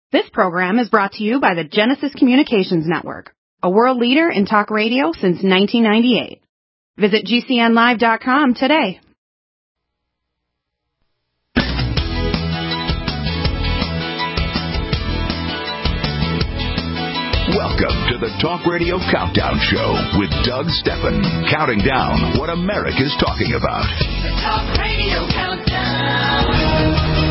This program is brought to you by the Genesis Communications Network, a world leader in talk radio since 1998. Visit GCNlive.com today. Welcome to the Talk Radio Countdown Show with Doug Steffen, counting down what America's talking about. The Talk Radio Countdown.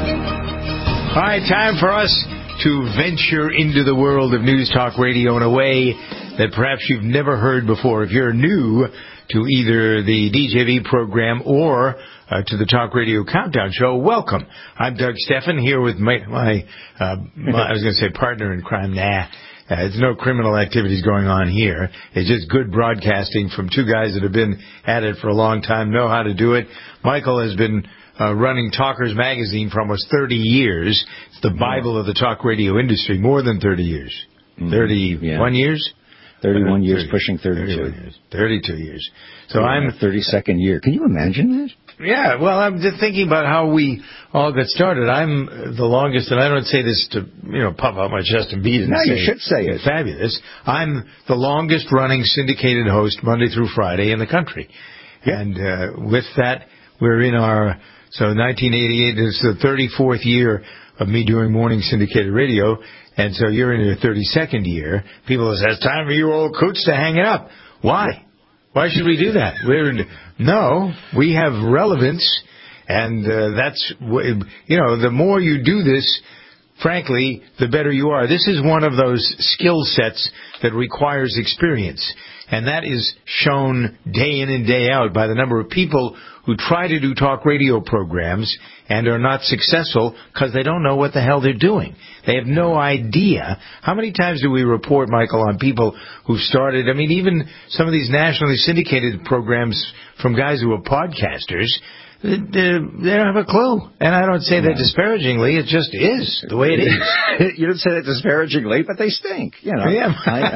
All right, time for us to venture into the world of News Talk Radio in a way that perhaps you've never heard before. If you're new to either the DJV program or to the Talk Radio Countdown Show, welcome. I'm Doug Steffen here with my I was going to say partner in crime. There's no criminal activities going on here. It's just good broadcasting from two guys that have been at it for a long time, know how to do it. Michael has been running Talkers Magazine for almost 30 years. It's the Bible of the talk radio industry, more than 30 years. 31 years? 31 years, pushing 32. 32 years. So I'm in the 32nd year. Can you imagine that? Yeah, well, I'm just thinking about how we all got started. I'm the longest, and I don't say this to, puff out my chest and beat it. No, you should say it. Fabulous. I'm the longest running syndicated host Monday through Friday in the country. Yeah. And with that, we're in our... So 1988 is the 34th year of me doing morning syndicated radio, and so you're in your 32nd year. People say, it's time for you old coots to hang it up. Why? Why should we do that? No, we have relevance, and that's, the more you do this, frankly, the better you are. This is one of those skill sets that requires experience, and that is shown day in and day out by the number of people who try to do talk radio programs and are not successful because they don't know what the hell they're doing. They have no idea. How many times do we report, Michael, on people who've started, even some of these nationally syndicated programs from guys who are podcasters, they don't have a clue. And I don't say that disparagingly. It just is the way it is. You don't say that disparagingly, but they stink. Yeah.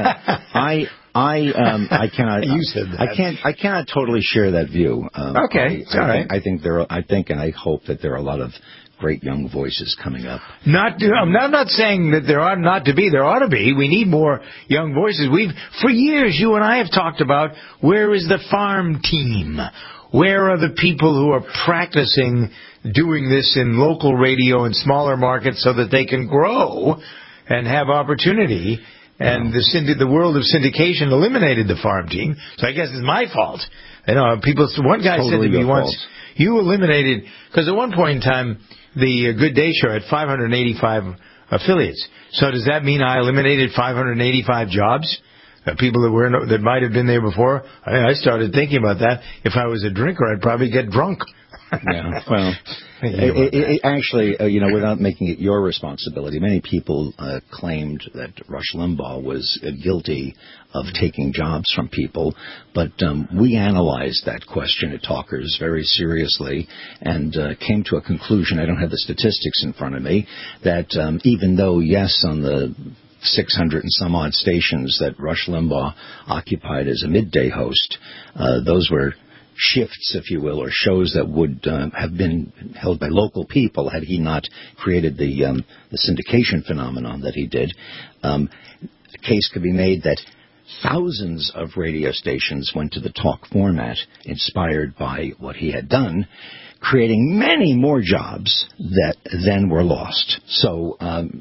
I cannot. You said that. I cannot totally share that view. Okay, it's all right. I think and I hope that there are a lot of great young voices coming up. I'm not saying that there ought not to be. There ought to be. We need more young voices. For years, you and I have talked about where is the farm team? Where are the people who are practicing doing this in local radio in smaller markets so that they can grow and have opportunity? And the world of syndication eliminated the farm team, so I guess it's my fault. One guy said to me once, you eliminated, because at one point in time, the Good Day Show had 585 affiliates. So does that mean I eliminated 585 jobs? People that might have been there before? I started thinking about that. If I was a drinker, I'd probably get drunk. Yeah, well, actually, without making it your responsibility, many people claimed that Rush Limbaugh was guilty of taking jobs from people, but we analyzed that question at Talkers very seriously and came to a conclusion. I don't have the statistics in front of me, that even though, yes, on the 600 and some odd stations that Rush Limbaugh occupied as a midday host, those were shifts, if you will, or shows that would have been held by local people had he not created the syndication phenomenon that he did. A case could be made that thousands of radio stations went to the talk format inspired by what he had done, creating many more jobs that then were lost. So,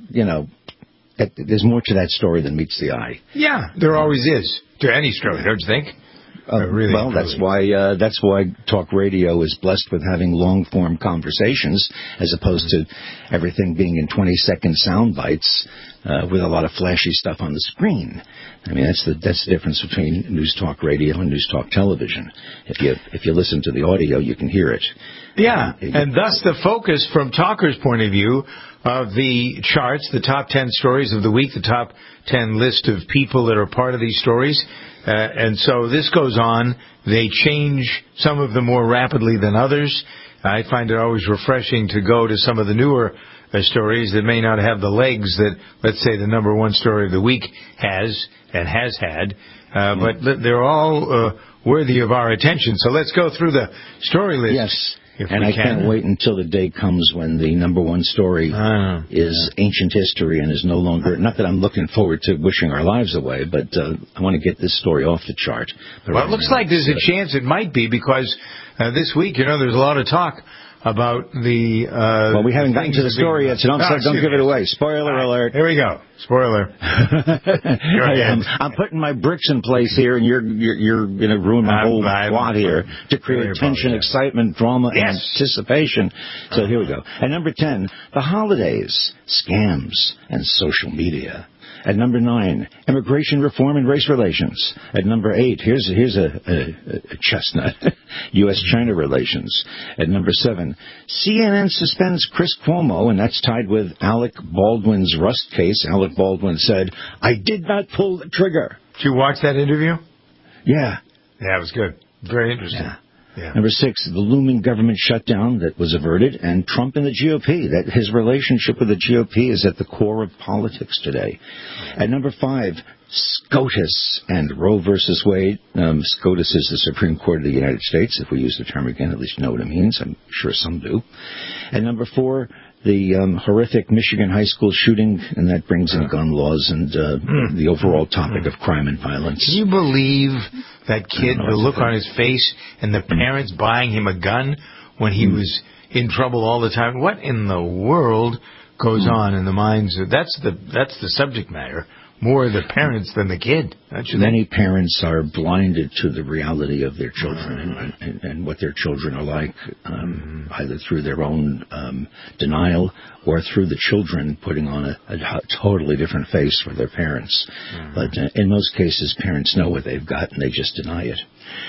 there's more to that story than meets the eye. Yeah, there always is to any story, don't you think? Really, well, that's why talk radio is blessed with having long-form conversations as opposed to everything being in 20-second sound bites with a lot of flashy stuff on the screen. That's the difference between news talk radio and news talk television. If you listen to the audio, you can hear it. Yeah, and thus the focus from Talker's point of view of the charts, the top 10 stories of the week, the top 10 list of people that are part of these stories. And so this goes on. They change, some of them more rapidly than others. I find it always refreshing to go to some of the newer stories that may not have the legs that, let's say, the number one story of the week has and has had. But they're all worthy of our attention. So let's go through the story list. Yes. And I can't wait until the day comes when the number one story is ancient history and is no longer, not that I'm looking forward to wishing our lives away, but I want to get this story off the chart. But well, it looks like there's a chance it might be, because this week, there's a lot of talk about the... well, we haven't gotten to the story yet, so don't give it away. Spoiler alert. Here we go. Spoiler. I'm putting my bricks in place here, and you're going to ruin my whole plot here to create tension, excitement, drama, and anticipation. So here we go. At number 10, the holidays, scams, and social media. At number 9, immigration reform and race relations. At number 8, here's a chestnut, U.S.-China relations. At number 7, CNN suspends Chris Cuomo, and that's tied with Alec Baldwin's Rust case. Alec Baldwin said, "I did not pull the trigger." Did you watch that interview? Yeah. Yeah, it was good. Very interesting. Yeah. Number 6, the looming government shutdown that was averted, and Trump and the GOP. That his relationship with the GOP is at the core of politics today. At number 5, SCOTUS and Roe versus Wade. SCOTUS is the Supreme Court of the United States. If we use the term again, at least you know what it means. I'm sure some do. At number 4, the horrific Michigan high school shooting, and that brings in gun laws and the overall topic of crime and violence. Can you believe that kid, the look on his face, and the parents buying him a gun when he was in trouble all the time? What in the world goes on in the minds of... That's the subject matter. More the parents than the kid. Many parents are blinded to the reality of their children and what their children are like, either through their own denial or through the children putting on a totally different face for their parents. But in most cases, parents know what they've got and they just deny it.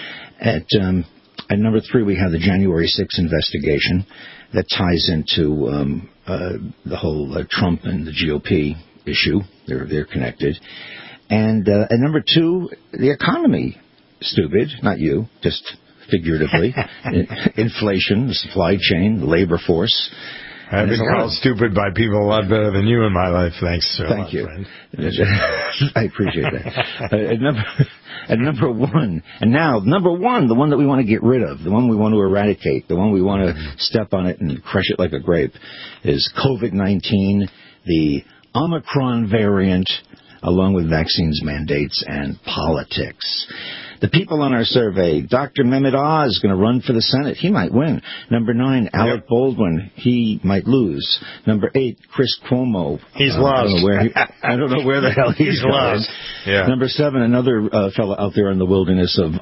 At number 3, we have the January 6th investigation that ties into the whole Trump and the GOP issue. They're connected. And at number 2, the economy. Stupid, not you, just figuratively. Inflation, the supply chain, the labor force. I've been called stupid by people a lot better than you in my life. Thanks so much. Thank you. Friend. I appreciate that. At number 1, and now number 1, the one that we want to get rid of, the one we want to eradicate, the one we want to step on it and crush it like a grape, is COVID-19, the Omicron variant, along with vaccines mandates and politics. The people on our survey, Dr. Mehmet Oz is going to run for the Senate. He might win. Number 9, Alec Baldwin. He might lose. Number 8, Chris Cuomo. He's lost. I don't know where the hell he's lost. Yeah. Number 7, another fellow out there in the wilderness of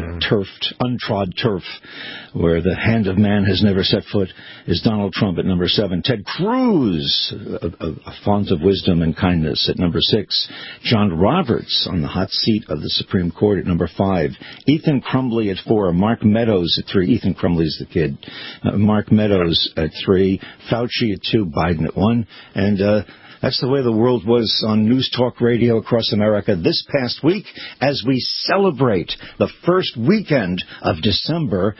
untrod turf, where the hand of man has never set foot, is Donald Trump at number 7. Ted Cruz, a font of wisdom and kindness, at number 6. John Roberts on the hot seat of the Supreme Court at number 5. Ethan Crumbley at 4. Mark Meadows at 3. Ethan Crumbley's the kid. Mark Meadows at 3. Fauci at 2. Biden at 1. And that's the way the world was on News Talk Radio across America this past week as we celebrate the first weekend of December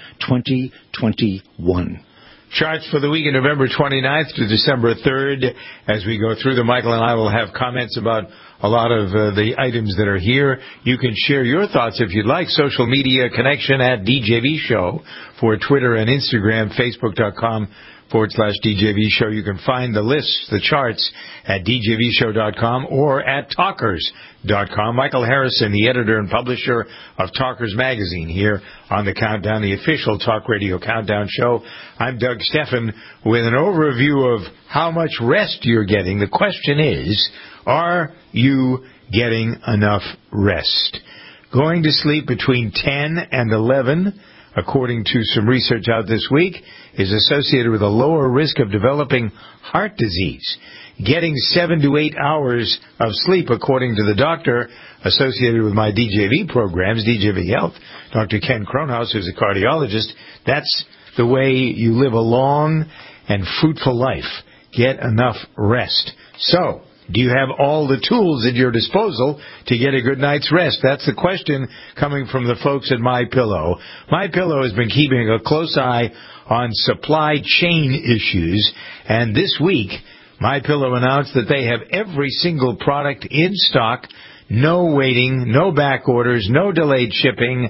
2021. Charts for the week of November 29th to December 3rd. As we go through them, Michael and I will have comments about a lot of the items that are here. You can share your thoughts if you'd like. Social media connection at DJV Show for Twitter and Instagram, Facebook.com/DJV Show. You can find the lists, the charts at DJVShow.com or at Talkers.com. Michael Harrison, the editor and publisher of Talkers Magazine, here on the Countdown, the official Talk Radio Countdown Show. I'm Doug Steffen with an overview of how much rest you're getting. The question is, are you getting enough rest? Going to sleep between 10 and 11, according to some research out this week, is associated with a lower risk of developing heart disease. Getting 7 to 8 hours of sleep, according to the doctor associated with my DJV programs, DJV Health, Dr. Ken Cronhaus, who's a cardiologist, that's the way you live a long and fruitful life. Get enough rest. So, do you have all the tools at your disposal to get a good night's rest? That's the question coming from the folks at MyPillow. MyPillow has been keeping a close eye on supply chain issues, and this week, MyPillow announced that they have every single product in stock, no waiting, no back orders, no delayed shipping,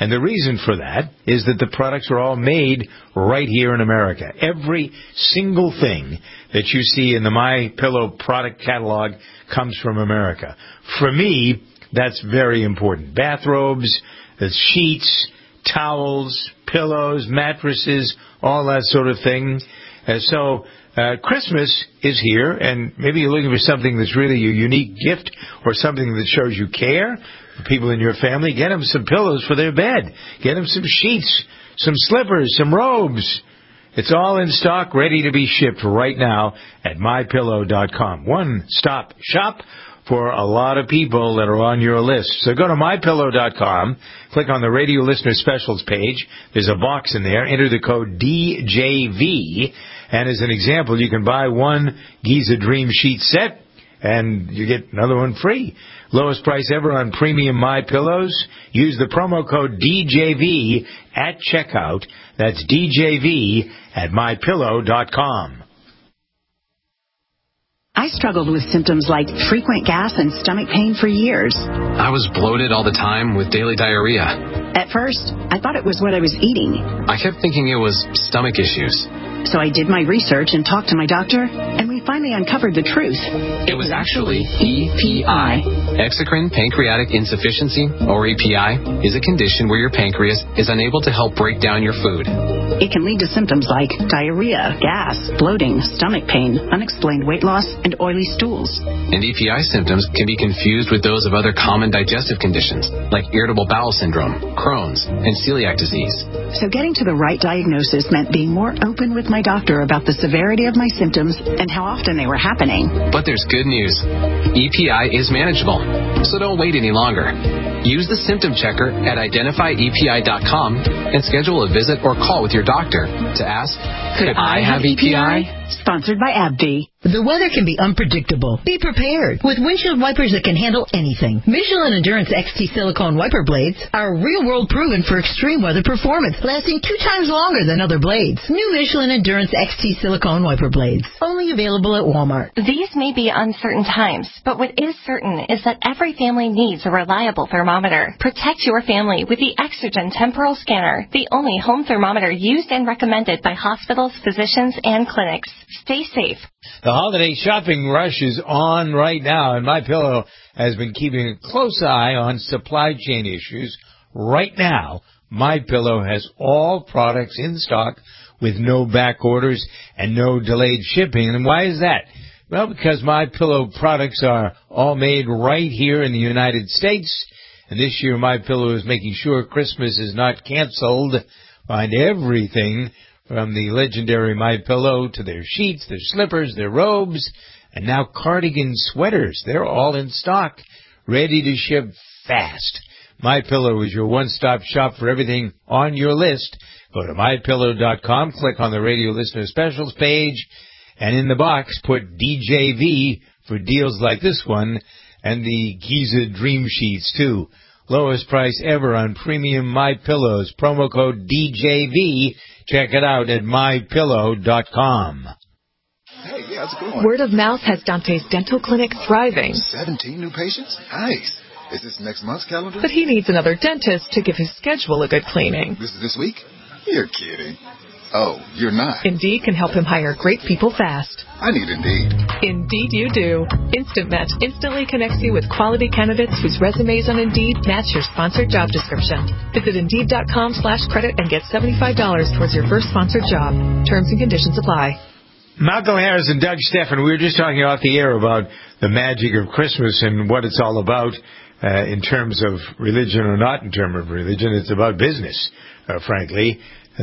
And the reason for that is that the products are all made right here in America. Every single thing that you see in the MyPillow product catalog comes from America. For me, that's very important. Bathrobes, sheets, towels, pillows, mattresses, all that sort of thing. So Christmas is here, and maybe you're looking for something that's really a unique gift or something that shows you care for people in your family. Get them some pillows for their bed. Get them some sheets, some slippers, some robes. It's all in stock, ready to be shipped right now at MyPillow.com. One-stop shop for a lot of people that are on your list. So go to MyPillow.com, click on the radio listener specials page. There's a box in there. Enter the code DJV. And as an example, you can buy one Giza Dream Sheet set, and you get another one free. Lowest price ever on premium MyPillows. Use the promo code DJV at checkout. That's DJV at MyPillow.com. I struggled with symptoms like frequent gas and stomach pain for years. I was bloated all the time with daily diarrhea. At first, I thought it was what I was eating. I kept thinking it was stomach issues. So I did my research and talked to my doctor, and we finally uncovered the truth. It was actually EPI. Exocrine pancreatic insufficiency, or EPI, is a condition where your pancreas is unable to help break down your food. It can lead to symptoms like diarrhea, gas, bloating, stomach pain, unexplained weight loss, and oily stools. And EPI symptoms can be confused with those of other common digestive conditions, like irritable bowel syndrome, Crohn's, and celiac disease. So getting to the right diagnosis meant being more open with my doctor about the severity of my symptoms and how often they were happening. But there's good news. EPI is manageable, so don't wait any longer. Use the symptom checker at identifyepi.com and schedule a visit or call with your doctor to ask, could I have EPI? Sponsored by AbbVie. The weather can be unpredictable. Be prepared with windshield wipers that can handle anything. Michelin Endurance XT silicone wiper blades are real-world proven for extreme weather performance, lasting 2 times longer than other blades. New Michelin Endurance XT silicone wiper blades, only available at Walmart. These may be uncertain times, but what is certain is that every family needs a reliable thermometer. Protect your family with the Exergen Temporal Scanner, the only home thermometer used and recommended by hospitals, physicians, and clinics. Stay safe. The holiday shopping rush is on right now, and MyPillow has been keeping a close eye on supply chain issues. Right now, MyPillow has all products in stock with no back orders and no delayed shipping. And why is that? Well, because MyPillow products are all made right here in the United States. And this year, MyPillow is making sure Christmas is not canceled. Find everything from the legendary MyPillow to their sheets, their slippers, their robes, and now cardigan sweaters. They're all in stock, ready to ship fast. MyPillow is your one-stop shop for everything on your list. Go to MyPillow.com, click on the radio listener specials page, and in the box put DJV for deals like this one, and the Giza Dream Sheets too. Lowest price ever on premium MyPillows. Promo code DJV. Check it out at MyPillow.com. Hey, yeah, how's it going? Word of mouth has Dante's dental clinic thriving. 17 new patients? Nice. Is this next month's calendar? But he needs another dentist to give his schedule a good cleaning. This is this week? You're kidding. Oh, you're not. Indeed can help him hire great people fast. I need Indeed. Indeed you do. Instant Match instantly connects you with quality candidates whose resumes on Indeed match your sponsored job description. Visit Indeed.com/credit and get $75 towards your first sponsored job. Terms and conditions apply. Malcolm Harris and Doug Steffen, we were just talking off the air about the magic of Christmas and what it's all about in terms of religion or not in terms of religion. It's about business, frankly.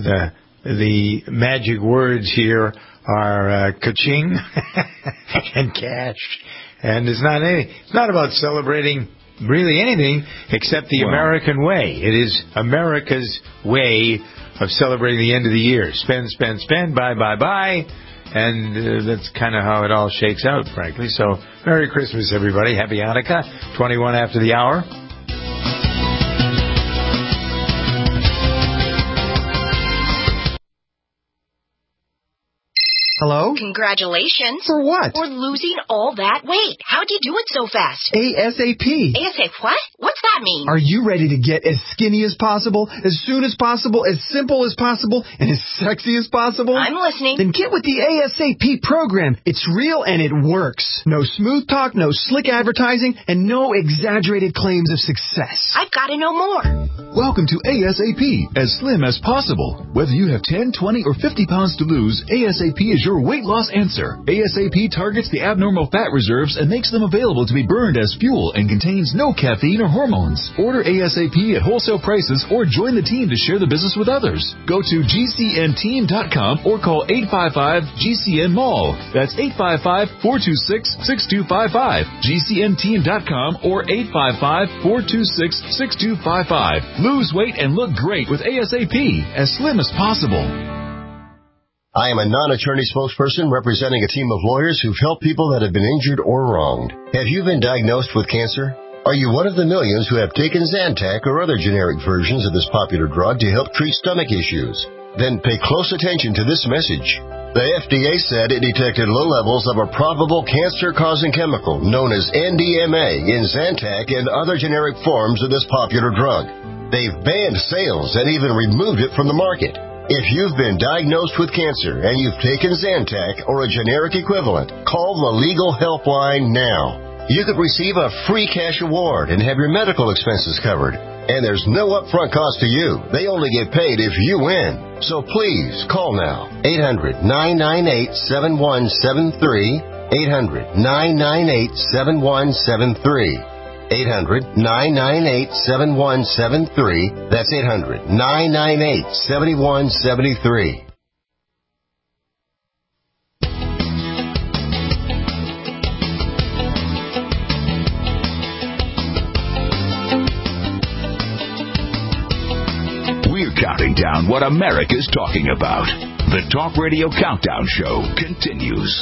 The magic words here are ka-ching and cash. And it's not about celebrating really anything except the American way. It is America's way of celebrating the end of the year. Spend, spend, spend, buy, buy, buy. And that's kind of how it all shakes out, frankly. So, Merry Christmas, everybody. Happy Hanukkah. 21 after the hour. Hello? Congratulations. For what? For losing all that weight. How'd you do it so fast? ASAP. ASAP what? What's that mean? Are you ready to get as skinny as possible, as soon as possible, as simple as possible, and as sexy as possible? I'm listening. Then get with the ASAP program. It's real and it works. No smooth talk, no slick advertising, and no exaggerated claims of success. I've got to know more. Welcome to ASAP, as slim as possible. Whether you have 10, 20, or 50 pounds to lose, ASAP is your weight loss answer. ASAP targets the abnormal fat reserves and makes them available to be burned as fuel and contains no caffeine or hormones. Order ASAP at wholesale prices or join the team to share the business with others. Go to GCNteam.com or call 855-GCN-MALL. That's 855-426-6255. GCNteam.com or 855-426-6255. Lose weight and look great with ASAP, as slim as possible. I am a non-attorney spokesperson representing a team of lawyers who've helped people that have been injured or wronged. Have you been diagnosed with cancer? Are you one of the millions who have taken Zantac or other generic versions of this popular drug to help treat stomach issues? Then pay close attention to this message. The FDA said it detected low levels of a probable cancer-causing chemical known as NDMA in Zantac and other generic forms of this popular drug. They've banned sales and even removed it from the market. If you've been diagnosed with cancer and you've taken Zantac or a generic equivalent, call the Legal Helpline now. You could receive a free cash award and have your medical expenses covered. And there's no upfront cost to you. They only get paid if you win. So please call now. 800-998-7173. 800-998-7173. 800-998-7173. That's 800-998-7173. We're counting down what America's talking about. The Talk Radio Countdown Show continues.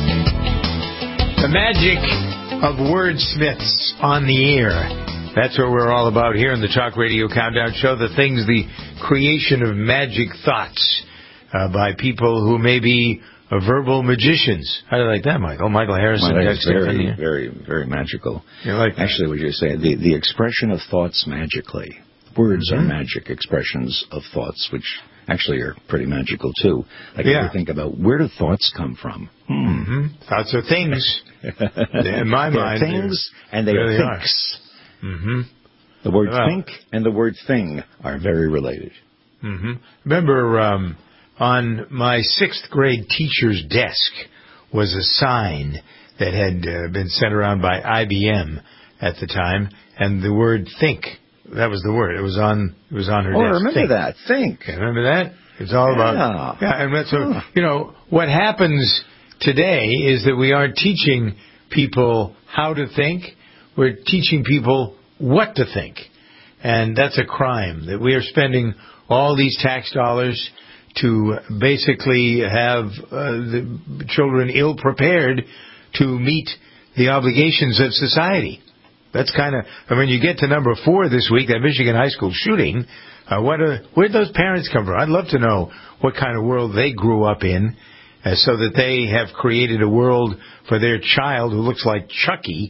The magic of wordsmiths on the air. That's what we're all about here in the Talk Radio Countdown Show. The creation of magic thoughts by people who may be verbal magicians. How do you like that, Michael? Michael Harrison. Well, that's very, very, very magical. Actually, what you're saying, the expression of thoughts magically. Words are magic expressions of thoughts, which actually are pretty magical, too. Like, you think about, where do thoughts come from? Thoughts are things. In my mind, things, and they really are thinks. The word think and the word thing are very related. Remember, on my 6th grade teacher's desk was a sign that had been sent around by IBM at the time, and the word think. That was the word. It was on her desk. Oh, I remember that. Think. Remember that? It's all about... Yeah, and that's what happens today is that we aren't teaching people how to think. We're teaching people what to think. And that's a crime, that we are spending all these tax dollars to basically have the children ill-prepared to meet the obligations of society. That's kind of, when you get to number 4 this week, that Michigan high school shooting, where'd those parents come from? I'd love to know what kind of world they grew up in, so that they have created a world for their child who looks like Chucky,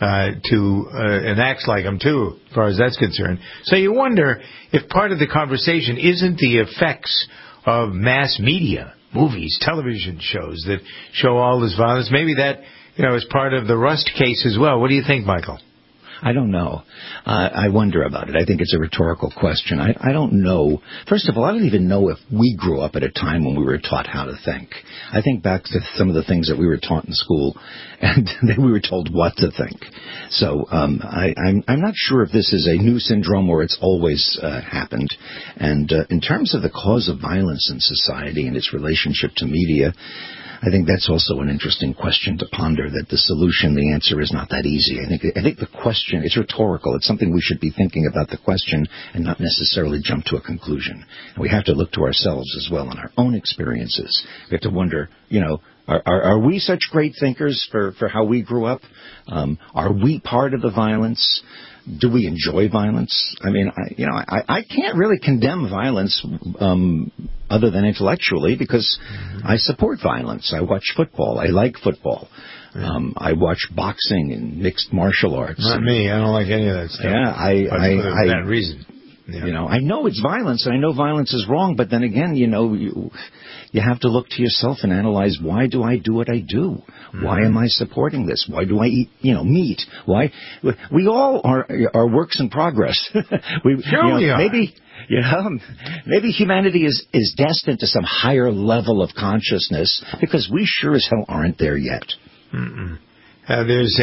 and acts like him too, as far as that's concerned. So you wonder if part of the conversation isn't the effects of mass media, movies, television shows that show all this violence. Maybe that, is part of the Rust case as well. What do you think, Michael? I don't know. I wonder about it. I think it's a rhetorical question. I don't know. First of all, I don't even know if we grew up at a time when we were taught how to think. I think back to some of the things that we were taught in school, and then we were told what to think. So I'm not sure if this is a new syndrome or it's always happened. And in terms of the cause of violence in society and its relationship to media, I think that's also an interesting question to ponder, that the answer is not that easy. I think the question question. It's rhetorical. It's something we should be thinking about the question and not necessarily jump to a conclusion. And we have to look to ourselves as well in our own experiences. We have to wonder, are we such great thinkers for how we grew up? Are we part of the violence? Do we enjoy violence? I mean, I can't really condemn violence other than intellectually because I support violence. I watch football. I like football. I watch boxing and mixed martial arts. Not me. I don't like any of that stuff. Yeah, for that reason. Yeah. I know it's violence, and I know violence is wrong, but then again, you have to look to yourself and analyze, why do I do what I do? Why am I supporting this? Why do I eat, meat? Why? We all are works in progress. We are. Maybe humanity is destined to some higher level of consciousness because we sure as hell aren't there yet. There's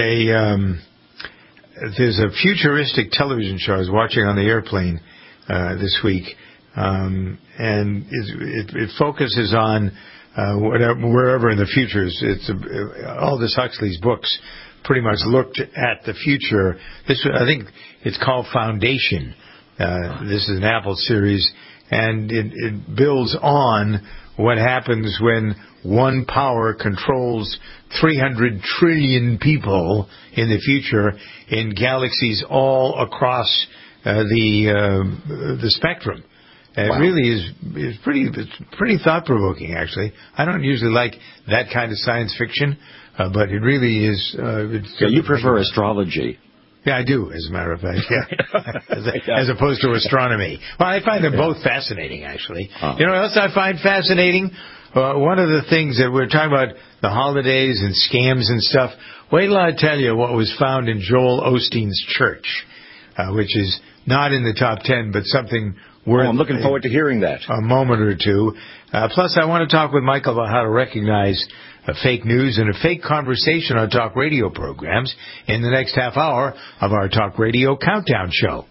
a futuristic television show I was watching on the airplane this week, and it focuses on wherever in the future. It's Aldous Huxley's books pretty much looked at the future. I think it's called Foundation. This is an Apple series, and it builds on what happens when one power controls 300 trillion people in the future in galaxies all across the spectrum. It really is pretty thought-provoking, actually. I don't usually like that kind of science fiction, but it really is. You prefer astrology. Yeah, I do, as a matter of fact, yeah. As opposed to astronomy. Well, I find them both fascinating, actually. You know what else I find fascinating? One of the things that we're talking about, the holidays and scams and stuff, wait till I tell you what was found in Joel Osteen's church, which is not in the top 10, but something worth... I'm looking forward to hearing that. A moment or two. Plus, I want to talk with Michael about how to recognize fake news and a fake conversation on talk radio programs in the next half hour of our Talk Radio Countdown Show.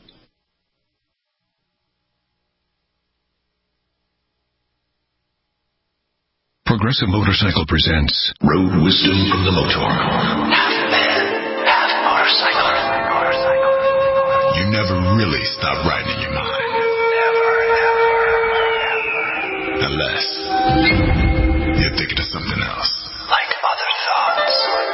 Progressive Motorcycle presents Road Wisdom from the Motor. Half man, half motorcycle. You never really stop riding in your mind. Never. Unless you're thinking of something else. Like other thoughts.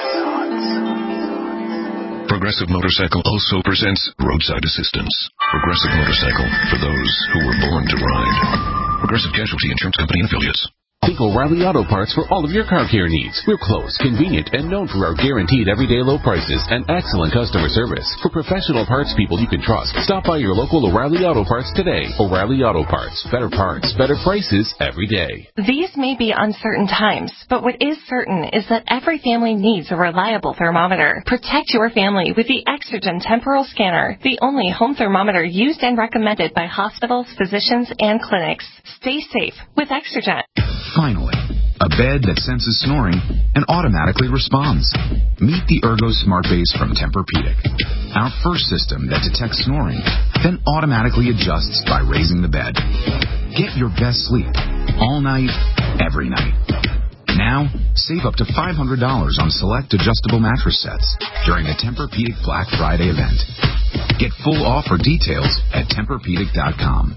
Progressive Motorcycle also presents Roadside Assistance. Progressive Motorcycle for those who were born to ride. Progressive Casualty Insurance Company and Affiliates. Think O'Reilly Auto Parts for all of your car care needs. We're close, convenient, and known for our guaranteed everyday low prices and excellent customer service. For professional parts people you can trust, stop by your local O'Reilly Auto Parts today. O'Reilly Auto Parts. Better parts, better prices every day. These may be uncertain times, but what is certain is that every family needs a reliable thermometer. Protect your family with the Exergen Temporal Scanner, the only home thermometer used and recommended by hospitals, physicians, and clinics. Stay safe with Exergen. Finally, a bed that senses snoring and automatically responds. Meet the Ergo Smart Base from Tempur-Pedic, our first system that detects snoring, then automatically adjusts by raising the bed. Get your best sleep all night, every night. Now, save up to $500 on select adjustable mattress sets during the Tempur-Pedic Black Friday event. Get full offer details at TempurPedic.com.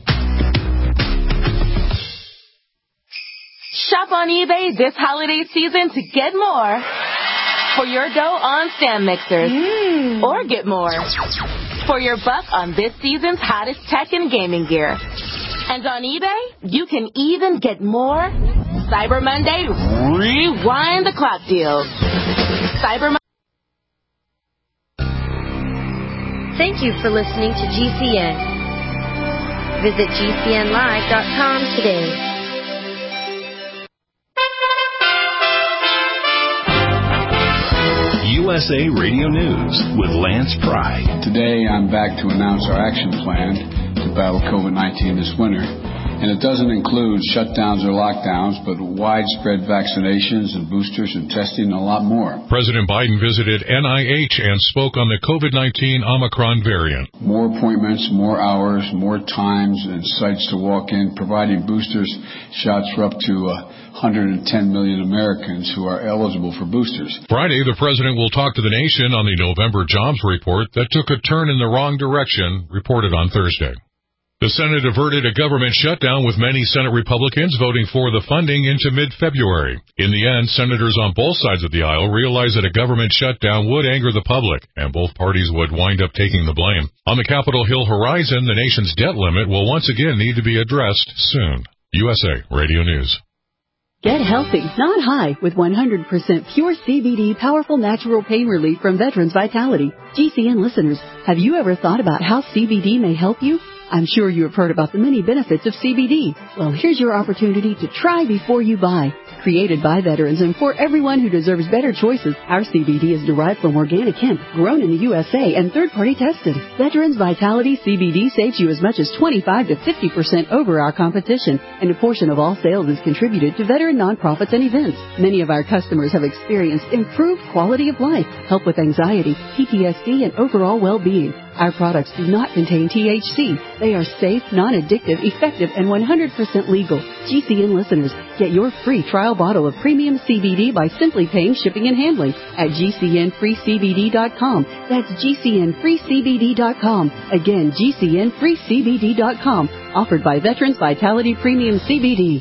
Shop on eBay this holiday season to get more for your dough on stand mixers. Or get more for your buck on this season's hottest tech and gaming gear. And on eBay, you can even get more Cyber Monday rewind the clock deals. Cyber Monday. Thank you for listening to GCN. Visit GCNlive.com today. USA Radio News with Lance Pry. Today I'm back to announce our action plan to battle COVID-19 this winter. And it doesn't include shutdowns or lockdowns, but widespread vaccinations and boosters and testing and a lot more. President Biden visited NIH and spoke on the COVID-19 Omicron variant. More appointments, more hours, more times and sites to walk in, providing boosters shots for up to 110 million Americans who are eligible for boosters. Friday, the president will talk to the nation on the November jobs report that took a turn in the wrong direction, reported on Thursday. The Senate averted a government shutdown with many Senate Republicans voting for the funding into mid-February. In the end, senators on both sides of the aisle realized that a government shutdown would anger the public, and both parties would wind up taking the blame. On the Capitol Hill horizon, the nation's debt limit will once again need to be addressed soon. USA Radio News. Get healthy, not high, with 100% pure CBD powerful natural pain relief from Veterans Vitality. GCN listeners, have you ever thought about how CBD may help you? I'm sure you have heard about the many benefits of CBD. Well, here's your opportunity to try before you buy. Created by veterans and for everyone who deserves better choices, our CBD is derived from organic hemp, grown in the USA, and third-party tested. Veterans Vitality CBD saves you as much as 25 to 50% over our competition, and a portion of all sales is contributed to veteran nonprofits and events. Many of our customers have experienced improved quality of life, help with anxiety, PTSD, and overall well-being. Our products do not contain THC. They are safe, non-addictive, effective, and 100% legal. GCN listeners, get your free trial bottle of premium CBD by simply paying shipping and handling at GCNFreeCBD.com. That's GCNFreeCBD.com. Again, GCNFreeCBD.com. Offered by Veterans Vitality Premium CBD.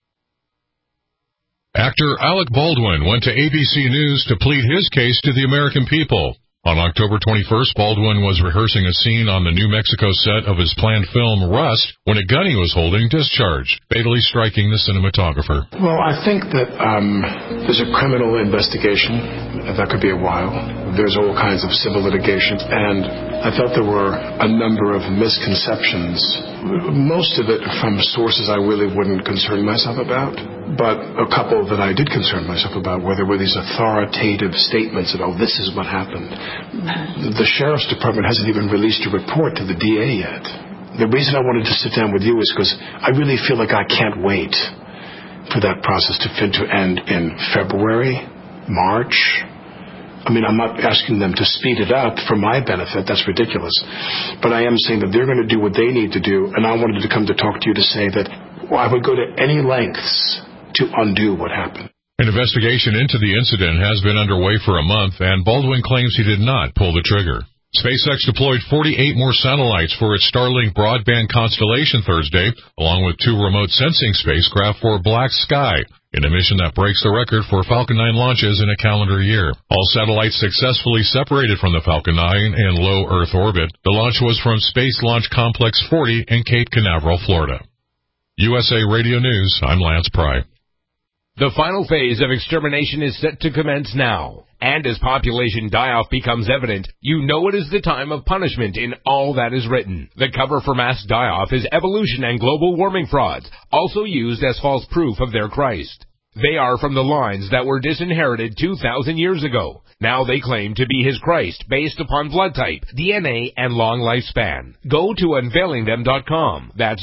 Actor Alec Baldwin went to ABC News to plead his case to the American people. On October 21st, Baldwin was rehearsing a scene on the New Mexico set of his planned film, Rust, when a gun he was holding discharged, fatally striking the cinematographer. Well, I think that there's a criminal investigation. That could be a while. There's all kinds of civil litigation. And I thought there were a number of misconceptions, most of it from sources I really wouldn't concern myself about, but a couple that I did concern myself about, where there were these authoritative statements about, this is what happened. The Sheriff's Department hasn't even released a report to the DA yet. The reason I wanted to sit down with you is because I really feel like I can't wait for that process to end in February, March. I mean, I'm not asking them to speed it up for my benefit. That's ridiculous. But I am saying that they're going to do what they need to do, and I wanted to come to talk to you to say that I would go to any lengths to undo what happened. An investigation into the incident has been underway for a month, and Baldwin claims he did not pull the trigger. SpaceX deployed 48 more satellites for its Starlink broadband constellation Thursday, along with 2 remote sensing spacecraft for Black Sky, in a mission that breaks the record for Falcon 9 launches in a calendar year. All satellites successfully separated from the Falcon 9 in low Earth orbit. The launch was from Space Launch Complex 40 in Cape Canaveral, Florida. USA Radio News, I'm Lance Pry. The final phase of extermination is set to commence now. And as population die-off becomes evident, you know it is the time of punishment in all that is written. The cover for mass die-off is evolution and global warming frauds, also used as false proof of their Christ. They are from the lines that were disinherited 2,000 years ago. Now they claim to be his Christ based upon blood type, DNA, and long lifespan. Go to unveilingthem.com. That's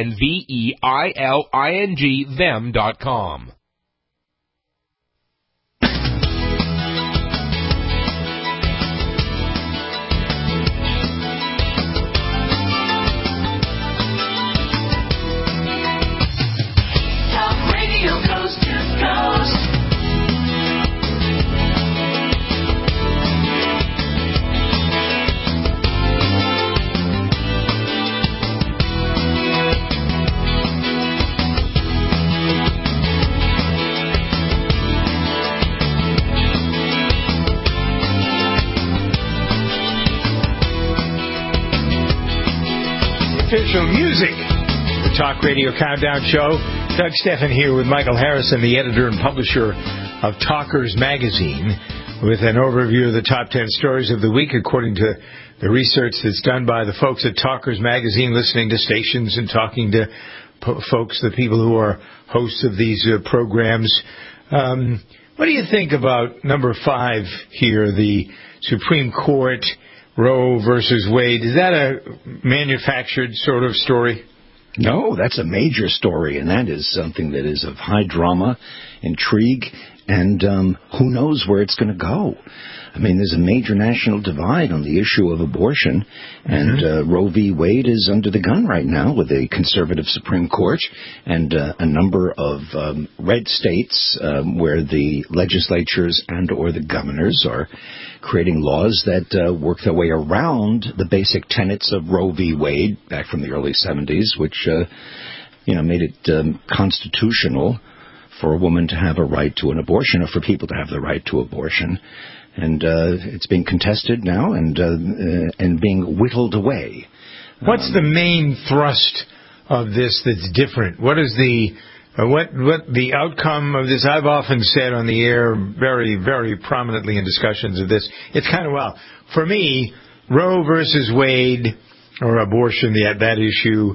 UNVEILING them.com. Official music, the Talk Radio Countdown Show. Doug Stephan here with Michael Harrison, the editor and publisher of Talkers Magazine, with an overview of the top 10 stories of the week according to the research that's done by the folks at Talkers Magazine, listening to stations and talking to folks, the people who are hosts of these programs. What do you think about number 5 here, the Supreme Court, Roe versus Wade? Is that a manufactured sort of story? No, that's a major story, and that is something that is of high drama, intrigue, and who knows where it's going to go. I mean, there's a major national divide on the issue of abortion, and Roe v. Wade is under the gun right now with a conservative Supreme Court and a number of red states where the legislatures and or the governors are creating laws that work their way around the basic tenets of Roe v. Wade back from the early 70s, which made it constitutional for a woman to have a right to an abortion, or for people to have the right to abortion. And it's being contested now and being whittled away. What's the main thrust of this that's different? What is what the outcome of this? I've often said on the air very, very prominently in discussions of this, it's kind of, for me, Roe versus Wade, or abortion, that issue,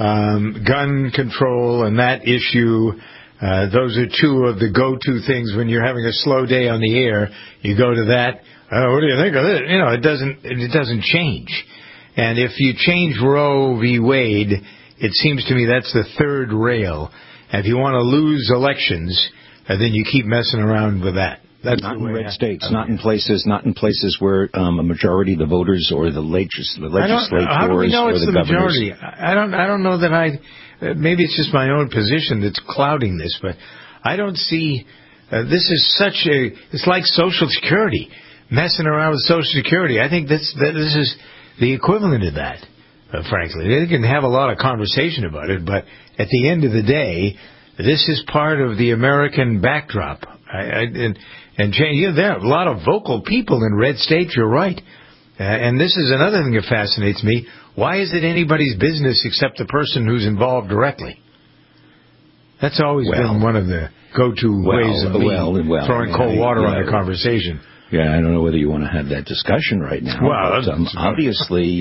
gun control and that issue, those are two of the go-to things when you're having a slow day on the air. You go to that. What do you think of it? It doesn't change. And if you change Roe v. Wade, it seems to me that's the third rail. And if you want to lose elections, then you keep messing around with that. That's not in red states, not in places where a majority of the voters or the legislators how do we know or it's the governors. Majority? I don't know that maybe it's just my own position that's clouding this, but I don't see, this is it's like Social Security, messing around with Social Security. I think this is the equivalent of that, frankly. They can have a lot of conversation about it, but at the end of the day, this is part of the American backdrop. And there are a lot of vocal people in red states, you're right. And this is another thing that fascinates me. Why is it anybody's business except the person who's involved directly? That's always been one of the go-to ways of throwing cold water on the conversation. Yeah, I don't know whether you want to have that discussion right now. Well, but, obviously,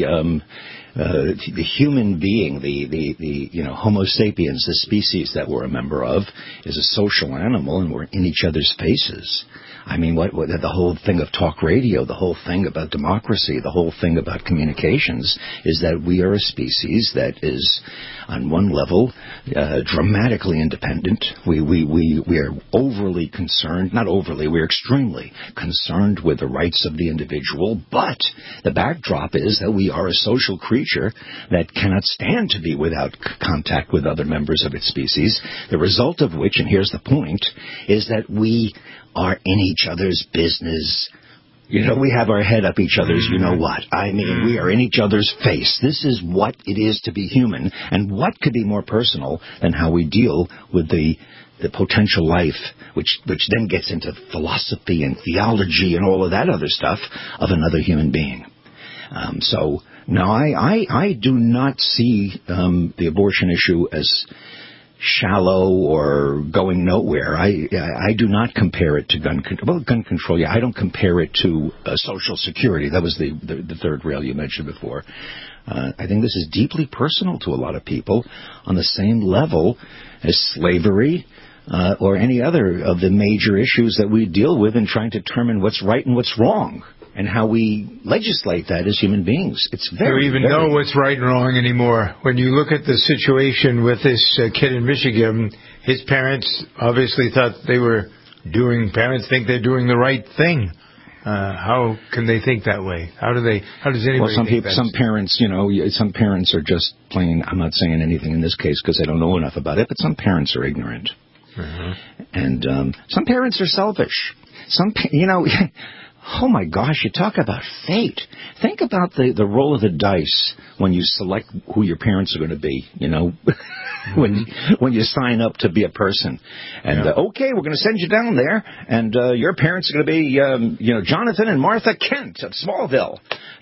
the human being, the Homo sapiens, the species that we're a member of, is a social animal, and we're in each other's faces. I mean, what the whole thing of talk radio, the whole thing about democracy, the whole thing about communications is that we are a species that is, on one level, dramatically independent. We are overly concerned, not overly, we're extremely concerned with the rights of the individual, but the backdrop is that we are a social creature that cannot stand to be without contact with other members of its species, the result of which, and here's the point, is that we are in each other's business. We have our head up each other's you-know-what. I mean, we are in each other's face. This is what it is to be human. And what could be more personal than how we deal with the potential life, which then gets into philosophy and theology and all of that other stuff of another human being. So, no, I do not see the abortion issue as shallow or going nowhere. I do not compare it to gun control. Yeah, I don't compare it to Social Security. That was the third rail you mentioned before. I think this is deeply personal to a lot of people on the same level as slavery or any other of the major issues that we deal with in trying to determine what's right and what's wrong, and how we legislate that as human beings. It's very, you even know what's right and wrong anymore. When you look at the situation with this kid in Michigan, his parents obviously thought parents think they're doing the right thing. How can they think that way? How does anybody think that? Some parents, some parents are just plain, I'm not saying anything in this case because I don't know enough about it, but some parents are ignorant. And some parents are selfish. Oh, my gosh, you talk about fate. Think about the roll of the dice when you select who your parents are going to be, when you sign up to be a person. And, okay, we're going to send you down there, and your parents are going to be, Jonathan and Martha Kent of Smallville,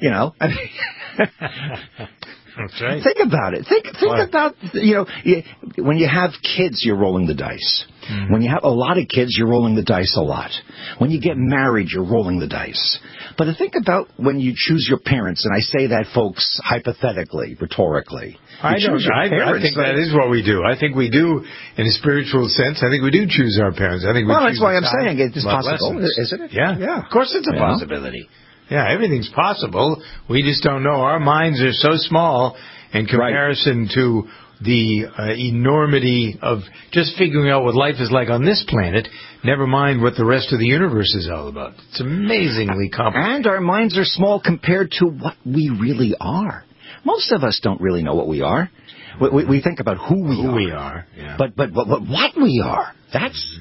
That's right. Think about it. Think about, when you have kids, you're rolling the dice. When you have a lot of kids, you're rolling the dice a lot. When you get married, you're rolling the dice. But think about when you choose your parents, and I say that, folks, hypothetically, rhetorically. I think that is what we do. I think we do, in a spiritual sense. I think we do choose our parents. I think that's why I'm saying it's possible, isn't it? Yeah. Of course it's a possibility. Yeah, everything's possible. We just don't know. Our minds are so small in comparison to the enormity of just figuring out what life is like on this planet, never mind what the rest of the universe is all about. It's amazingly complicated. And our minds are small compared to what we really are. Most of us don't really know what we are. We think about who we are. Yeah. But what we are, that's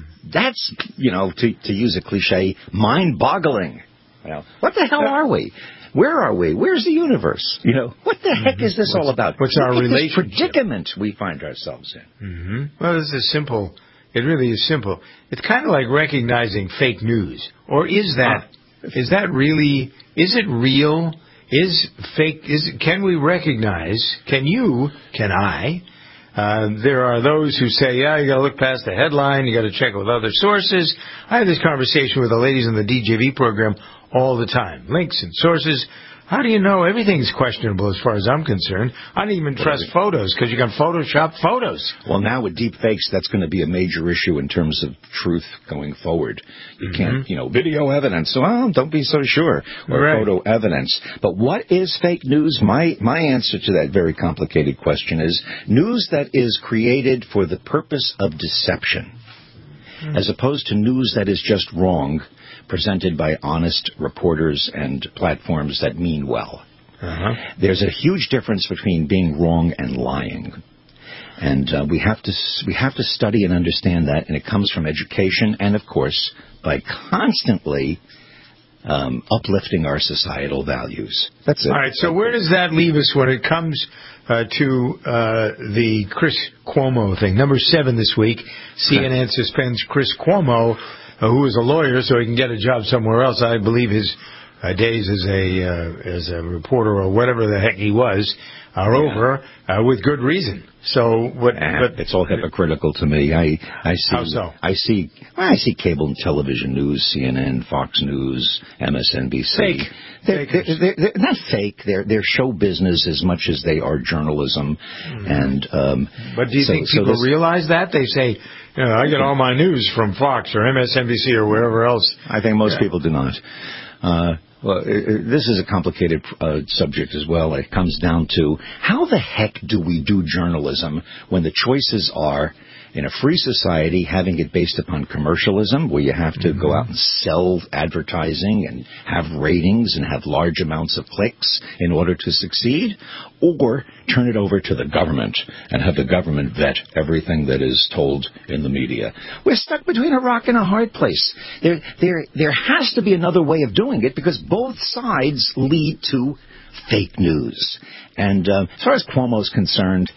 to use a cliche, mind-boggling. What the hell are we? Where are we? Where's the universe? What the heck is this all about? What's our relationship? This predicament we find ourselves in. Mm-hmm. Well, this is simple. It really is simple. It's kind of like recognizing fake news. Or is that really, is it real? Is fake, can we recognize, can I? There are those who say, yeah, you got to look past the headline, you got to check it with other sources. I have this conversation with the ladies in the DJV program all the time. Links and sources. How do you know? Everything's questionable as far as I'm concerned. I don't even trust photos because you can Photoshop photos. Well, now with deep fakes, that's going to be a major issue in terms of truth going forward. You can't, video evidence. So, don't be so sure. Or photo evidence. But what is fake news? My answer to that very complicated question is news that is created for the purpose of deception, as opposed to news that is just wrong, presented by honest reporters and platforms that mean well. There's a huge difference between being wrong and lying. And we have to study and understand that, and it comes from education and, of course, by constantly uplifting our societal values. That's it. All right, so where does that leave us when it comes to the Chris Cuomo thing? Number 7 this week, CNN suspends Chris Cuomo, who is a lawyer, so he can get a job somewhere else. I believe his days as a reporter or whatever the heck he was are over with good reason. So what? But it's all hypocritical to me. I see. How so? I see cable and television news, CNN, Fox News, MSNBC. Fake. They're not fake. They're show business as much as they are journalism. And but do you think people realize that? They say, I get all my news from Fox or MSNBC or wherever else. I think most people do not. Well, this is a complicated subject as well. It comes down to how the heck do we do journalism when the choices are, in a free society, having it based upon commercialism, where you have to go out and sell advertising and have ratings and have large amounts of clicks in order to succeed, or turn it over to the government and have the government vet everything that is told in the media. We're stuck between a rock and a hard place. There has to be another way of doing it because both sides lead to fake news. And as far as Cuomo's concerned,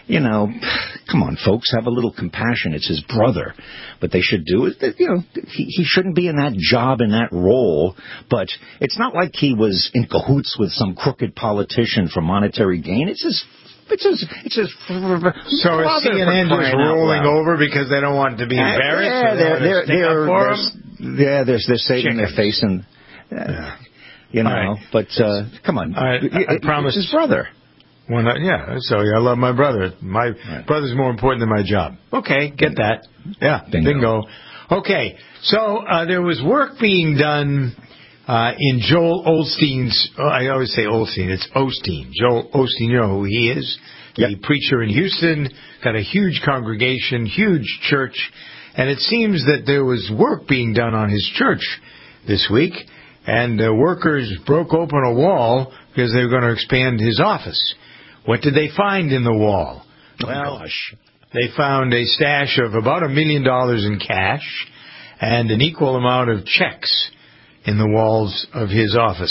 come on, folks, have a little compassion. It's his brother. But they should do it. He shouldn't be in that job, in that role. But it's not like he was in cahoots with some crooked politician for monetary gain. It's his so is CNN just rolling over because they don't want to be embarrassed? They're saving their face and right. But come on, I promise his brother. So I love my brother. My brother's more important than my job. Okay, get that. Yeah, bingo. Okay, so there was work being done in Joel Osteen's, I always say Osteen, it's Osteen. Joel Osteen, you know who he is? The preacher in Houston, got a huge congregation, huge church, and it seems that there was work being done on his church this week, and workers broke open a wall because they were going to expand his office. What did they find in the wall? They found a stash of about $1 million in cash and an equal amount of checks in the walls of his office.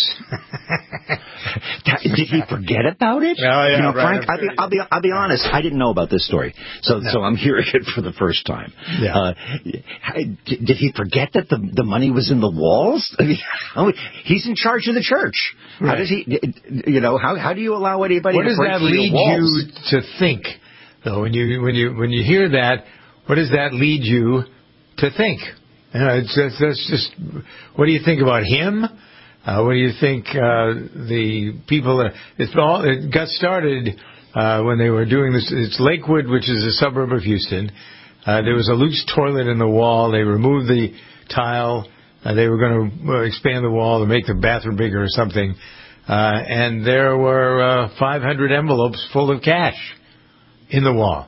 Did he forget about it? Frank, I'll be honest. I didn't know about this story, so I'm hearing it for the first time. Did he forget that the money was in the walls? He's in charge of the church. Right. How does he? How do you allow anybody? What does that lead you to think, though? When you hear that, what does that lead you to think? That's just. What do you think about him? What do you think the people? It got started when they were doing this. It's Lakewood, which is a suburb of Houston. There was a loose toilet in the wall. They removed the tile. They were going to expand the wall to make the bathroom bigger or something. And there were 500 envelopes full of cash. in the wall.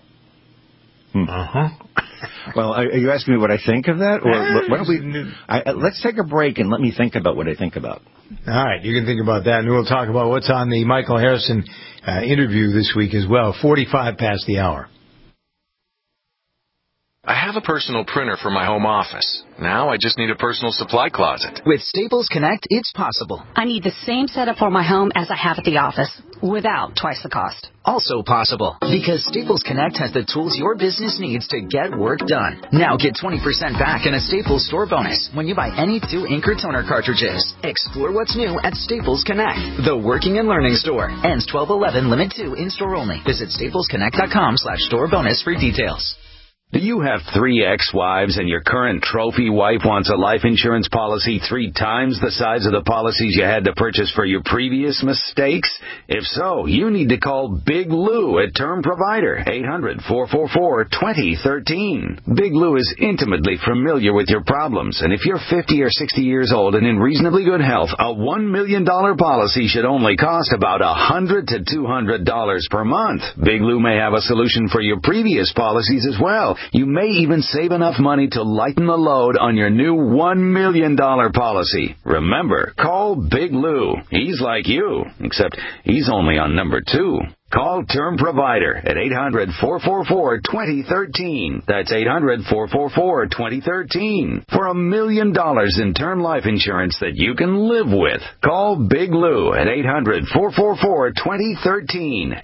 Well, are you asking me what I think of that? Or why don't we... let's take a break and let me think about what I think about. All right, you can think about that, and we'll talk about what's on the Michael Harrison interview this week as well. 45 past the hour. I have a personal printer for my home office. Now I just need a personal supply closet. With Staples Connect, it's possible. I need the same setup for my home as I have at the office, without twice the cost. Also possible, because Staples Connect has the tools your business needs to get work done. Now get 20% back in a Staples store bonus when you buy any 2 Ink or toner cartridges. Explore what's new at Staples Connect, the working and learning store. Ends 12/11, limit 2, in-store only. Visit staplesconnect.com/store bonus for details. Do you have 3 ex-wives and your current trophy wife wants a life insurance policy 3 times the size of the policies you had to purchase for your previous mistakes? If so, you need to call Big Lou at Term Provider, 800-444-2013. Big Lou is intimately familiar with your problems, and if you're 50 or 60 years old and in reasonably good health, a $1 million policy should only cost about $100 to $200 per month. Big Lou may have a solution for your previous policies as well. You may even save enough money to lighten the load on your new $1 million policy. Remember, call Big Lou. He's like you, except he's only on number 2. Call Term Provider at 800-444-2013. That's 800-444-2013. For $1 million in term life insurance that you can live with. Call Big Lou at 800-444-2013.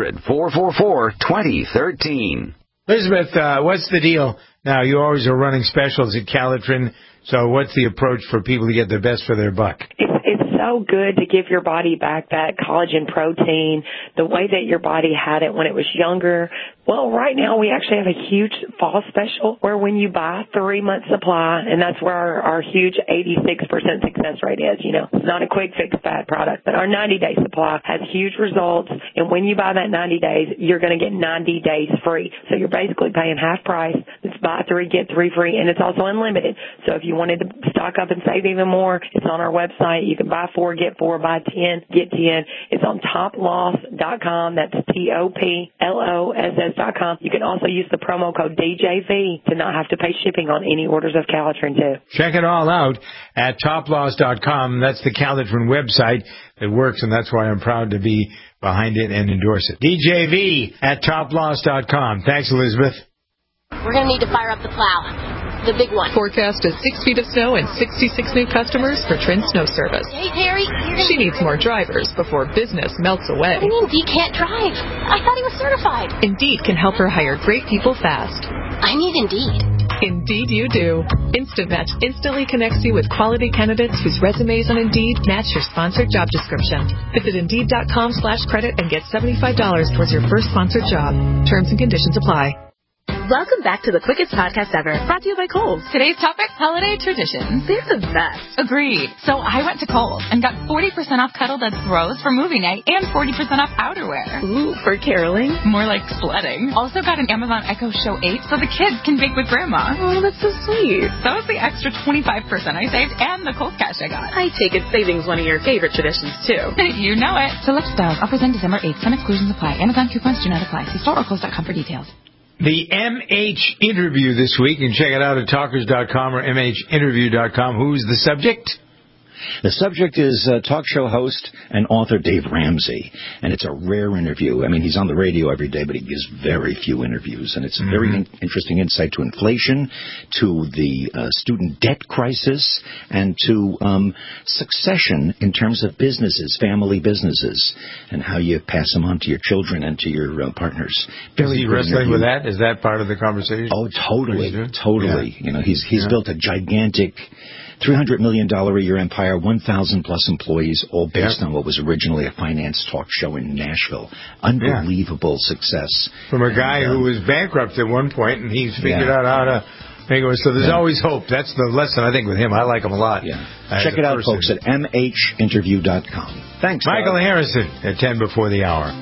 800-444-2013. Elizabeth, what's the deal now? You always are running specials at Calitrin, so what's the approach for people to get the best for their buck? It's so good to give your body back that collagen protein, the way that your body had it when it was younger. Well, right now we actually have a huge fall special where when you buy 3-month supply, and that's where our huge 86% success rate is, it's not a quick fix fat product, but our 90-day supply has huge results. And when you buy that 90 days, you're going to get 90 days free. So you're basically paying half price. It's buy 3, get 3 free, and it's also unlimited. So if you wanted to stock up and save even more, it's on our website. You can buy 4, get 4, buy 10, get 10. It's on toploss.com. That's TOPLOSS.com. You can also use the promo code DJV to not have to pay shipping on any orders of Calitrin too. Check it all out at toploss.com. That's the Calitrin website that works, and that's why I'm proud to be behind it and endorse it. DJV at toploss.com. Thanks, Elizabeth. We're going to need to fire up the plow. The big one. Forecast is 6 feet of snow and 66 new customers for Trin Snow Service. Hey, Terry. She needs more drivers before business melts away. What do you mean Dee can't drive? I thought he was certified. Indeed can help her hire great people fast. I need Indeed. Indeed you do. Instant Match instantly connects you with quality candidates whose resumes on Indeed match your sponsored job description. Visit Indeed.com/credit and get $75 towards your first sponsored job. Terms and conditions apply. Welcome back to the quickest podcast ever, brought to you by Kohl's. Today's topic, holiday traditions. They're the best. Agreed. So I went to Kohl's and got 40% off Cuddle Duds throws for movie night and 40% off outerwear. Ooh, for caroling? More like sledding. Also got an Amazon Echo Show 8 so the kids can bake with Grandma. Oh, that's so sweet. That was the extra 25% I saved and the Kohl's cash I got. I take it saving's one of your favorite traditions, too. You know it. Select styles. Offers end December 8th. Some exclusions apply. Amazon coupons do not apply. See store or Kohl's.com for details. The MH interview this week, and check it out at talkers.com or mhinterview.com. Who's the subject? The subject is talk show host and author Dave Ramsey, and it's a rare interview. I mean, he's on the radio every day, but he gives very few interviews, and it's a very interesting insight to inflation, to the student debt crisis, and to succession in terms of businesses, family businesses, and how you pass them on to your children and to your partners. Is he wrestling with that? Is that part of the conversation? Oh, totally. Yeah. He's built a gigantic $300 million a year empire, 1,000 plus employees, all based on what was originally a finance talk show in Nashville. Unbelievable success. From a guy who was bankrupt at one point, and he's figured out how to make it. So there's always hope. That's the lesson, I think, with him. I like him a lot. Check it out, folks, at mhinterview.com. Thanks, Michael Harrison at 10 before the hour.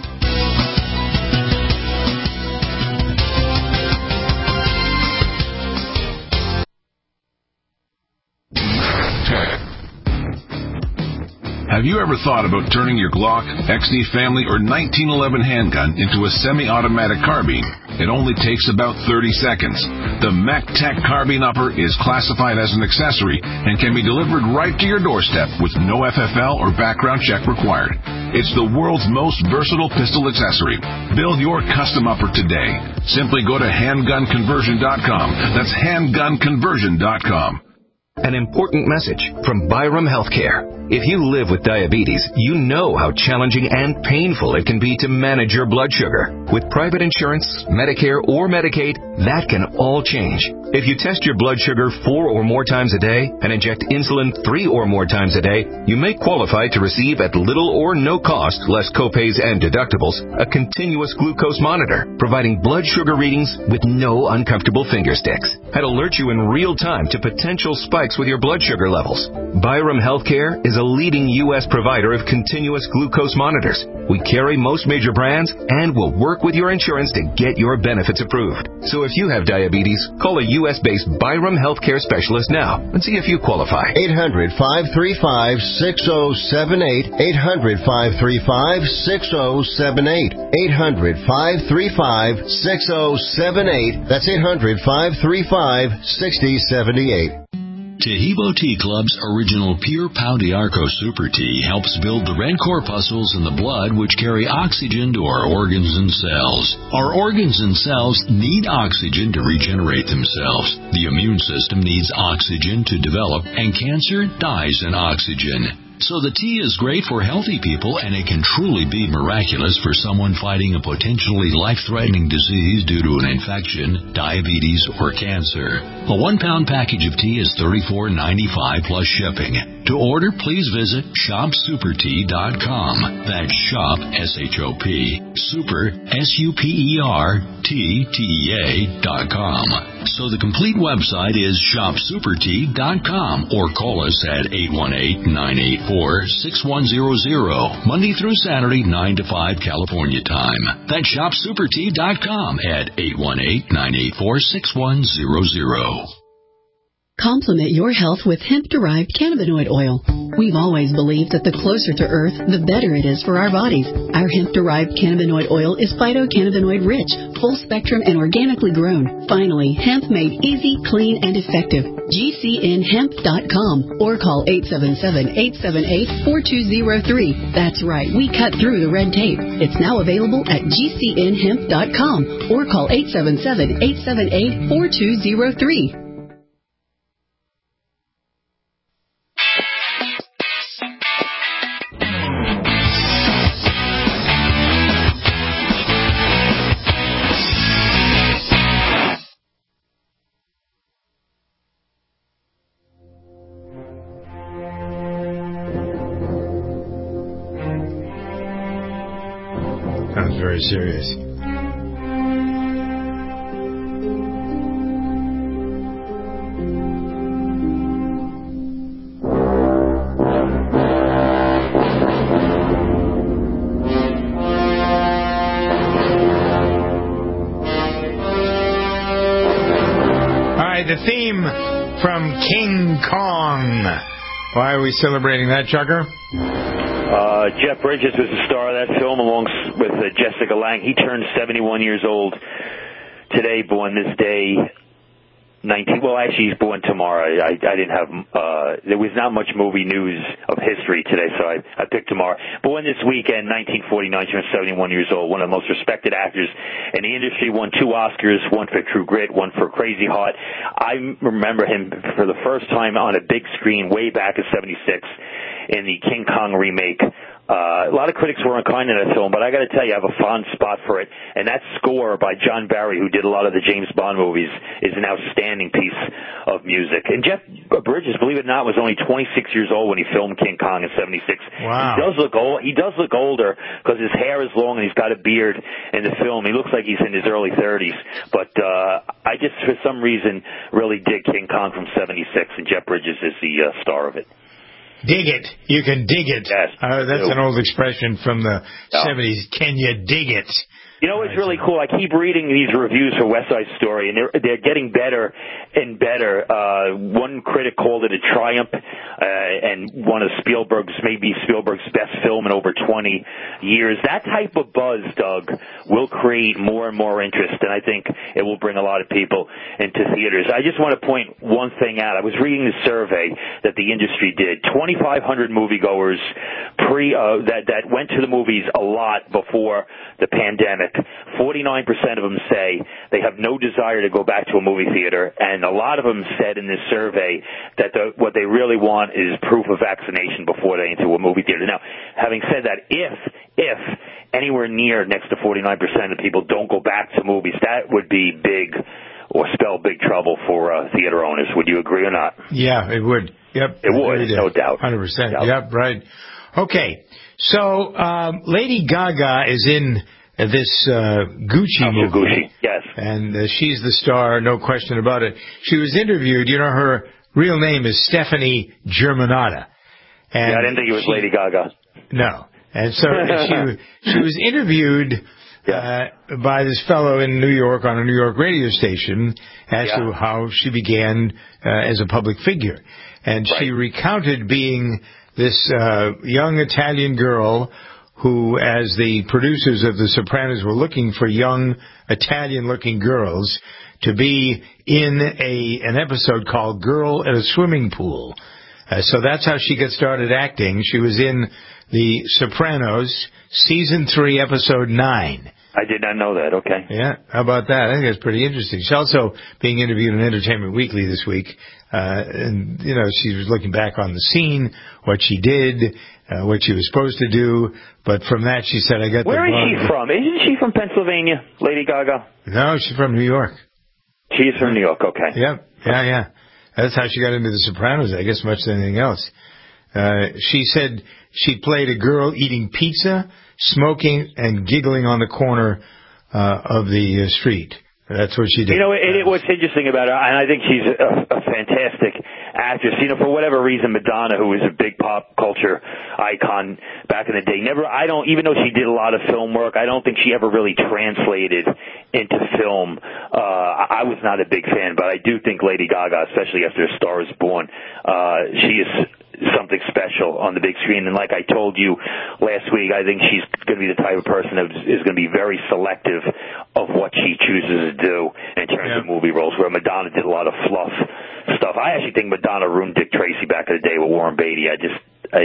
Have you ever thought about turning your Glock, XD family, or 1911 handgun into a semi-automatic carbine? It only takes about 30 seconds. The MechTech Carbine Upper is classified as an accessory and can be delivered right to your doorstep with no FFL or background check required. It's the world's most versatile pistol accessory. Build your custom upper today. Simply go to handgunconversion.com. That's handgunconversion.com. An important message from Byram Healthcare. If you live with diabetes, you know how challenging and painful it can be to manage your blood sugar. With private insurance, Medicare, or Medicaid, that can all change. If you test your blood sugar 4 or more times a day and inject insulin 3 or more times a day, you may qualify to receive at little or no cost, less copays and deductibles, a continuous glucose monitor, providing blood sugar readings with no uncomfortable finger sticks. I'd alert you in real time to potential spikes with your blood sugar levels. Byram Healthcare is a leading U.S. provider of continuous glucose monitors. We carry most major brands and will work with your insurance to get your benefits approved. So if you have diabetes, call a U.S.-based Byram Healthcare specialist now and see if you qualify. 800-535-6078. 800-535-6078. 800-535-6078. That's 800-535-6078. Tahibo Tea Club's original Pure Pau d'Arco Super Tea helps build the red corpuscles in the blood which carry oxygen to our organs and cells. Our organs and cells need oxygen to regenerate themselves. The immune system needs oxygen to develop, and cancer dies in oxygen. So the tea is great for healthy people, and it can truly be miraculous for someone fighting a potentially life-threatening disease due to an infection, diabetes, or cancer. A 1-pound package of tea is $34.95 plus shipping. To order, please visit shopsupertea.com. That's shop, S-H-O-P, super, SUPERTEA.com. So the complete website is shopsupertea.com, or call us at 818-984-6100, Monday through Saturday, 9 to 5 California time. That's shopsupertea.com at 818-984-6100. Complement your health with hemp-derived cannabinoid oil. We've always believed that the closer to Earth, the better it is for our bodies. Our hemp-derived cannabinoid oil is phytocannabinoid-rich, full-spectrum, and organically grown. Finally, hemp made easy, clean, and effective. GCNhemp.com or call 877-878-4203. That's right, we cut through the red tape. It's now available at GCNhemp.com or call 877-878-4203. Sounds very serious. All right, the theme from King Kong. Why are we celebrating that, Chucker? Jeff Bridges was the star of that film, along with Jessica Lange. He turned 71 years old today, born this day. He's born tomorrow. I didn't have, there was not much movie news of history today, so I picked tomorrow. Born this weekend, 1949, turned 71 years old, one of the most respected actors in the industry, won 2 Oscars, one for True Grit, one for Crazy Heart. I remember him for the first time on a big screen way back in 76 in the King Kong remake. A lot of critics were unkind in that film, but I got to tell you, I have a fond spot for it. And that score by John Barry, who did a lot of the James Bond movies, is an outstanding piece of music. And Jeff Bridges, believe it or not, was only 26 years old when he filmed King Kong in 76. Wow. He does look old. He does look older because his hair is long and he's got a beard in the film. He looks like he's in his early 30s. But I just, for some reason, really dig King Kong from 76, and Jeff Bridges is the star of it. Dig it. You can dig it. Yes. That's an old expression from the 70s. Can you dig it? You know what's really cool? I keep reading these reviews for West Side Story, and they're getting better and better. One critic called it a triumph, and one of maybe Spielberg's best film in over 20 years. That type of buzz, Doug, will create more and more interest, and I think it will bring a lot of people into theaters. I just want to point one thing out. I was reading the survey that the industry did. 2,500 moviegoers that went to the movies a lot before the pandemic. 49% of them say they have no desire to go back to a movie theater, and a lot of them said in this survey that what they really want is proof of vaccination before they enter a movie theater. Now, having said that, if anywhere near next to 49% of people don't go back to movies, that would be big or spell big trouble for theater owners. Would you agree or not? Yeah, it would. Yep. It would, no doubt. 100%. Yep, right. Okay, so Lady Gaga is in this Gucci movie. Gucci, yes. And she's the star, no question about it. She was interviewed. You know, her real name is Stephanie Germanotta. And I didn't think it was Lady Gaga. No. And so she was interviewed by this fellow in New York on a New York radio station as to how she began as a public figure. And she recounted being this young Italian girl who, as the producers of The Sopranos were looking for young Italian-looking girls to be in an episode called Girl at a Swimming Pool. So that's how she got started acting. She was in The Sopranos, Season 3, Episode 9. I did not know that. Okay. Yeah, how about that? I think that's pretty interesting. She's also being interviewed in Entertainment Weekly this week. And, you know, she was looking back on the scene, what she did, what she was supposed to do. But from that, she said, I got Where is she from? Isn't she from Pennsylvania, Lady Gaga? No, she's from New York. She's from New York, okay. Yep. Yeah. That's how she got into The Sopranos, I guess, much than anything else. She said she played a girl eating pizza, smoking, and giggling on the corner of the street. That's what she did. You know, what's interesting about her, and I think she's a fantastic actress. You know, for whatever reason, Madonna, who was a big pop culture icon back in the day, even though she did a lot of film work, I don't think she ever really translated into film. I was not a big fan, but I do think Lady Gaga, especially after A Star Is Born, she is something special on the big screen. And like I told you last week, I think she's going to be the type of person that is going to be very selective of what she chooses to do in terms of movie roles, where Madonna did a lot of fluff stuff. I actually think Madonna ruined Dick Tracy back in the day with Warren Beatty. It's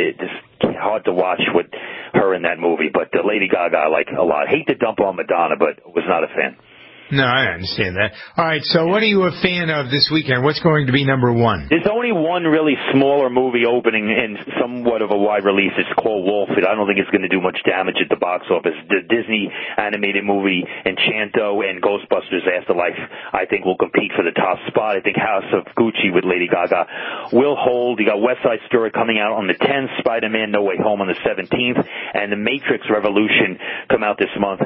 hard to watch with her in that movie. But Lady Gaga I like a lot. Hate to dump on Madonna, but was not a fan. No, I understand that. All right, so what are you a fan of this weekend? What's going to be number one? There's only one really smaller movie opening in somewhat of a wide release. It's called Wolfit. I don't think it's going to do much damage at the box office. The Disney animated movie Enchanto and Ghostbusters Afterlife, I think, will compete for the top spot. I think House of Gucci with Lady Gaga will hold. You got West Side Story coming out on the 10th, Spider-Man No Way Home on the 17th, and The Matrix Revolution come out this month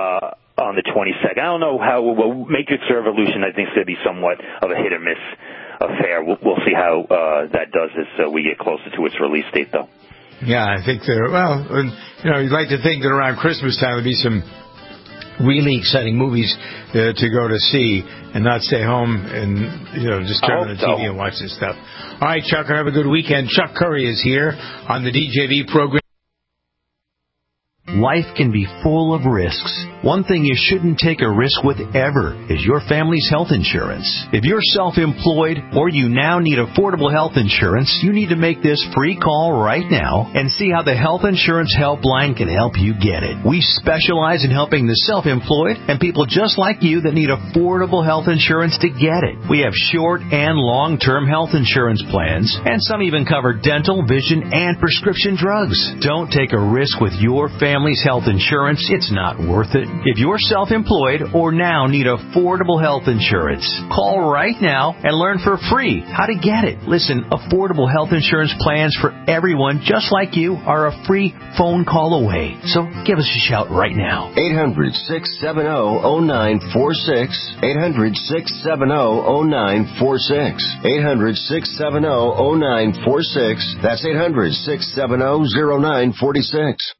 on the 22nd. I don't know how Matrix Revolution, I think, is going to be somewhat of a hit or miss affair. We'll see how that does as we get closer to its release date, though. Yeah, I think you'd like to think that around Christmas time there'd be some really exciting movies to go to see and not stay home and, just turn on the TV and watch this stuff. All right, Chuck, have a good weekend. Chuck Curry is here on the DJV program. Life can be full of risks. One thing you shouldn't take a risk with ever is your family's health insurance. If you're self-employed or you now need affordable health insurance, you need to make this free call right now and see how the Health Insurance Helpline can help you get it. We specialize in helping the self-employed and people just like you that need affordable health insurance to get it. We have short and long-term health insurance plans, and some even cover dental, vision, and prescription drugs. Don't take a risk with your family's health insurance. It's not worth it. If you're self-employed or now need affordable health insurance, call right now and learn for free how to get it. Listen, affordable health insurance plans for everyone just like you are a free phone call away. So give us a shout right now. 800-670-0946. 800-670-0946. 800-670-0946. That's 800-670-0946.